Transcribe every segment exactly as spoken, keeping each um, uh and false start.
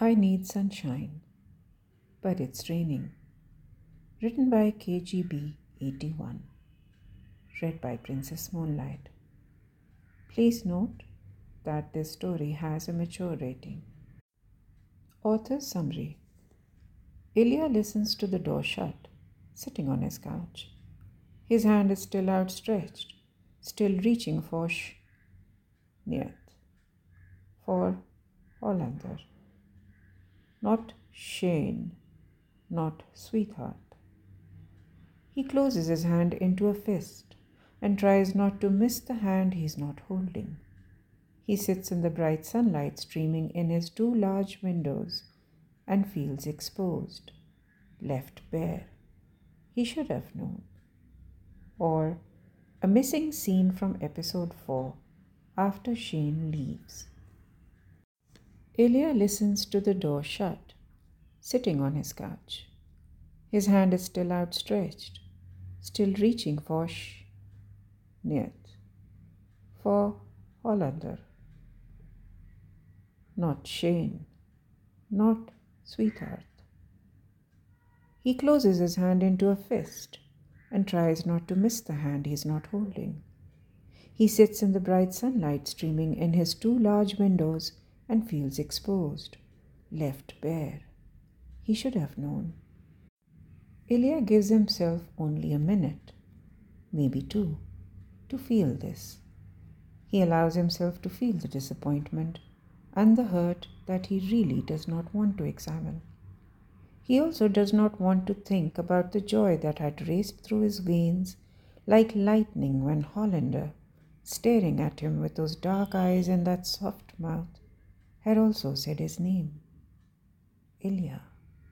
I Need Sunshine, but It's Raining. Written by K G B eighty-one. Read by Princess Moonlight. Please note that this story has a mature rating. Author's summary. Ilya listens to the door shut, sitting on his couch. His hand is still outstretched, still reaching for sh. Niet. For Hollander. Not Shane, not sweetheart. He closes his hand into a fist and tries not to miss the hand he's not holding. He sits in the bright sunlight streaming in his two large windows and feels exposed, left bare. He should have known. Or a missing scene from episode four after Shane leaves. Ilya listens to the door shut, sitting on his couch. His hand is still outstretched, still reaching for sh. Niet. For Hollander. Not Shane, not sweetheart. He closes his hand into a fist and tries not to miss the hand he's not holding. He sits in the bright sunlight streaming in his two large windows and feels exposed, left bare. He should have known. Ilya gives himself only a minute, maybe two, to feel this. He allows himself to feel the disappointment and the hurt that he really does not want to examine. He also does not want to think about the joy that had raced through his veins like lightning when Hollander, staring at him with those dark eyes and that soft mouth, had also said his name. Ilya.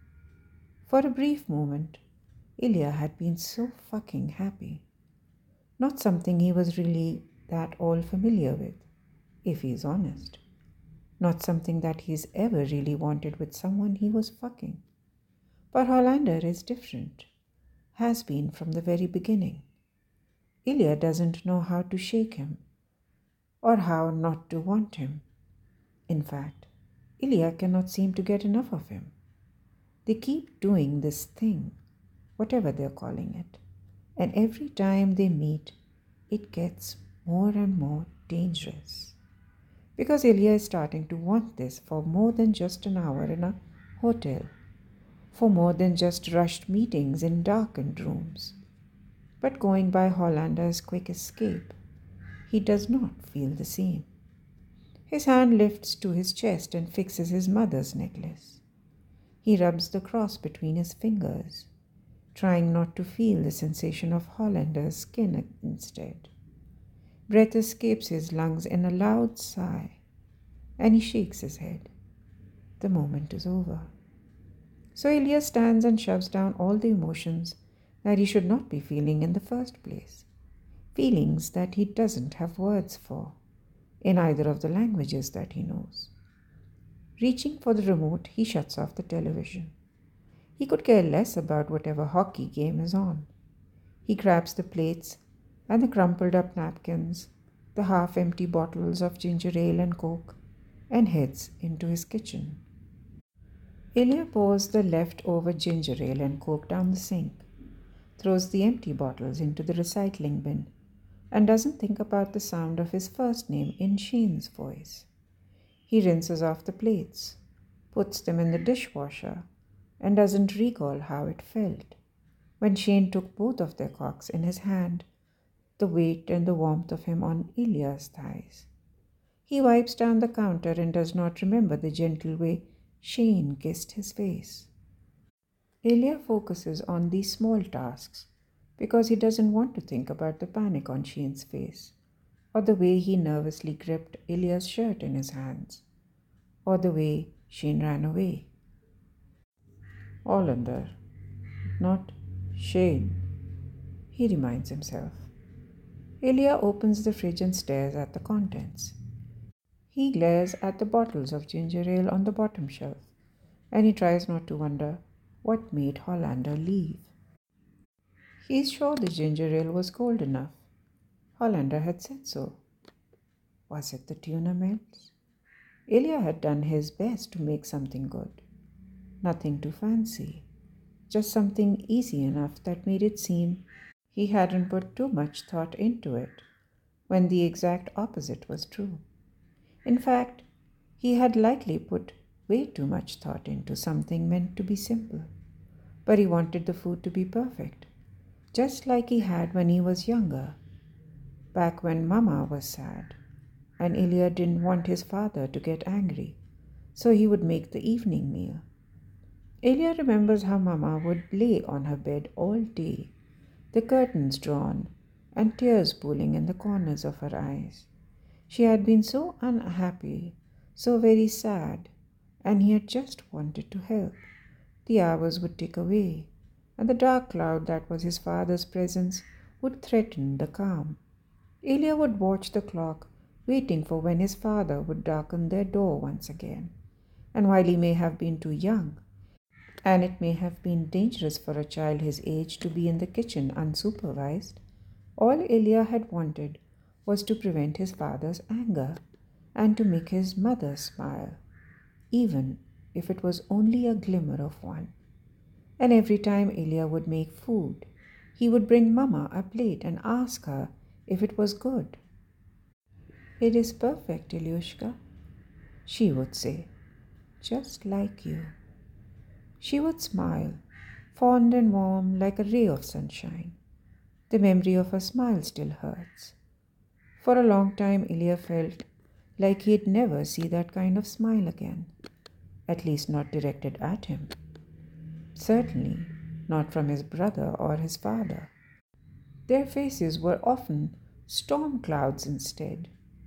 For a brief moment, Ilya had been so fucking happy. Not something he was really that all familiar with, if he's honest. Not something that he's ever really wanted with someone he was fucking. But Hollander is different, has been from the very beginning. Ilya doesn't know how to shake him, or how not to want him. In fact, Ilya cannot seem to get enough of him. They keep doing this thing, whatever they're calling it, and every time they meet, it gets more and more dangerous. Because Ilya is starting to want this for more than just an hour in a hotel, for more than just rushed meetings in darkened rooms. But going by Hollander's quick escape, he does not feel the same. His hand lifts to his chest and fixes his mother's necklace. He rubs the cross between his fingers, trying not to feel the sensation of Hollander's skin instead. Breath escapes his lungs in a loud sigh, and he shakes his head. The moment is over. So Ilya stands and shoves down all the emotions that he should not be feeling in the first place. Feelings that he doesn't have words for, in either of the languages that he knows. Reaching for the remote, he shuts off the television. He could care less about whatever hockey game is on. He grabs the plates and the crumpled up napkins, the half-empty bottles of ginger ale and coke, and heads into his kitchen. Ilya pours the leftover ginger ale and coke down the sink, throws the empty bottles into the recycling bin, and doesn't think about the sound of his first name in Shane's voice. He rinses off the plates, puts them in the dishwasher, and doesn't recall how it felt when Shane took both of their cocks in his hand, the weight and the warmth of him on Ilya's thighs. He wipes down the counter and does not remember the gentle way Shane kissed his face. Ilya focuses on these small tasks because he doesn't want to think about the panic on Shane's face, or the way he nervously gripped Ilya's shirt in his hands, or the way Shane ran away. Hollander, not Shane, he reminds himself. Ilya opens the fridge and stares at the contents. He glares at the bottles of ginger ale on the bottom shelf, and he tries not to wonder what made Hollander leave. He's sure the ginger ale was cold enough. Hollander had said so. Was it the tuna melts? Ilya had done his best to make something good. Nothing too fancy, just something easy enough that made it seem he hadn't put too much thought into it, when the exact opposite was true. In fact, he had likely put way too much thought into something meant to be simple. But he wanted the food to be perfect, just like he had when he was younger, back when Mama was sad, and Ilya didn't want his father to get angry, so he would make the evening meal. Ilya remembers how Mama would lay on her bed all day, the curtains drawn, and tears pooling in the corners of her eyes. She had been so unhappy, so very sad, and he had just wanted to help. The hours would tick away, and the dark cloud that was his father's presence would threaten the calm. Ilya would watch the clock, waiting for when his father would darken their door once again. And while he may have been too young, and it may have been dangerous for a child his age to be in the kitchen unsupervised, all Ilya had wanted was to prevent his father's anger and to make his mother smile, even if it was only a glimmer of one. And every time Ilya would make food, he would bring Mama a plate and ask her if it was good. "It is perfect, Ilyushka," she would say, "just like you." She would smile, fond and warm like a ray of sunshine. The memory of her smile still hurts. For a long time, Ilya felt like he'd never see that kind of smile again, at least not directed at him. Certainly not from his brother or his father. Their faces were often storm clouds instead.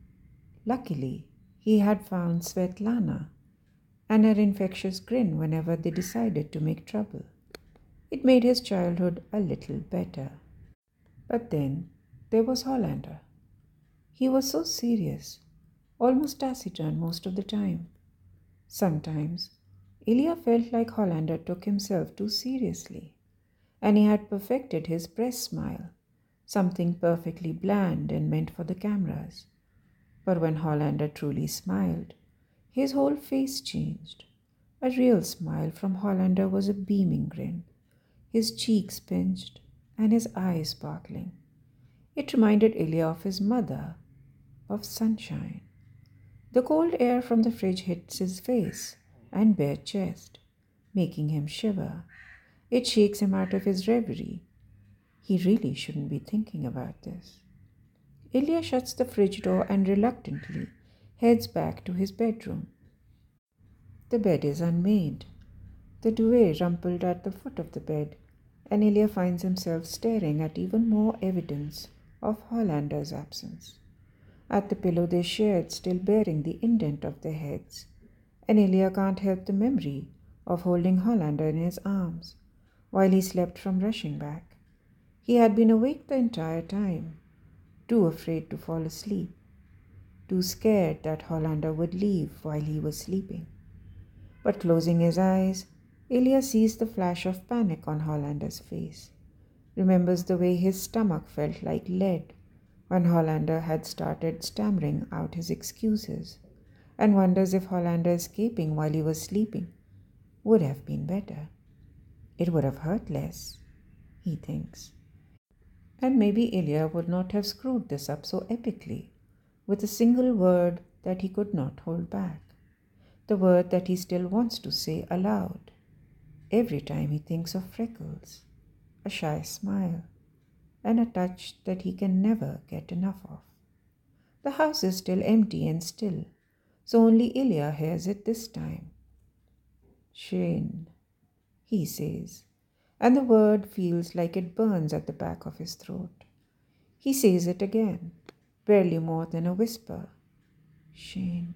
Luckily, he had found Svetlana and her infectious grin whenever they decided to make trouble. It made his childhood a little better. But then there was Hollander. He was so serious, almost taciturn most of the time. Sometimes Ilya felt like Hollander took himself too seriously, and he had perfected his breast smile, something perfectly bland and meant for the cameras. But when Hollander truly smiled, his whole face changed. A real smile from Hollander was a beaming grin, his cheeks pinched and his eyes sparkling. It reminded Ilya of his mother, of sunshine. The cold air from the fridge hits his face and bare chest, making him shiver. It shakes him out of his reverie. He really shouldn't be thinking about this. Ilya shuts the fridge door and reluctantly heads back to his bedroom. The bed is unmade, the duvet rumpled at the foot of the bed, and Ilya finds himself staring at even more evidence of Hollander's absence. At the pillow they shared still bearing the indent of their heads, and Ilya can't help the memory of holding Hollander in his arms while he slept from rushing back. He had been awake the entire time, too afraid to fall asleep, too scared that Hollander would leave while he was sleeping. But closing his eyes, Ilya sees the flash of panic on Hollander's face, remembers the way his stomach felt like lead when Hollander had started stammering out his excuses, and wonders if Hollander escaping while he was sleeping would have been better. It would have hurt less, he thinks. And maybe Ilya would not have screwed this up so epically, with a single word that he could not hold back, the word that he still wants to say aloud every time he thinks of Freckles, a shy smile, and a touch that he can never get enough of. The house is still empty and still, so only Ilya hears it this time. "Shane," he says, and the word feels like it burns at the back of his throat. He says it again, barely more than a whisper. "Shane."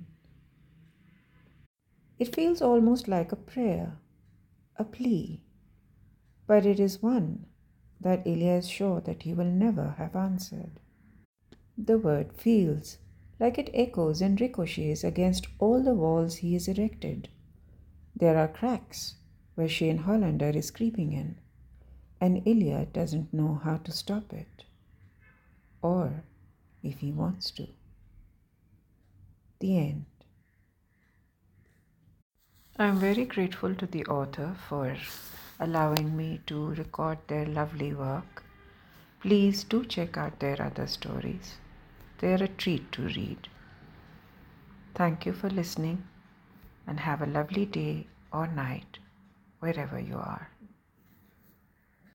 It feels almost like a prayer, a plea, but it is one that Ilya is sure that he will never have answered. The word feels like it echoes and ricochets against all the walls he has erected. There are cracks where Shane Hollander is creeping in, and Ilya doesn't know how to stop it, or if he wants to. The end. I'm very grateful to the author for allowing me to record their lovely work. Please do check out their other stories. They're a treat to read. Thank you for listening and have a lovely day or night wherever you are.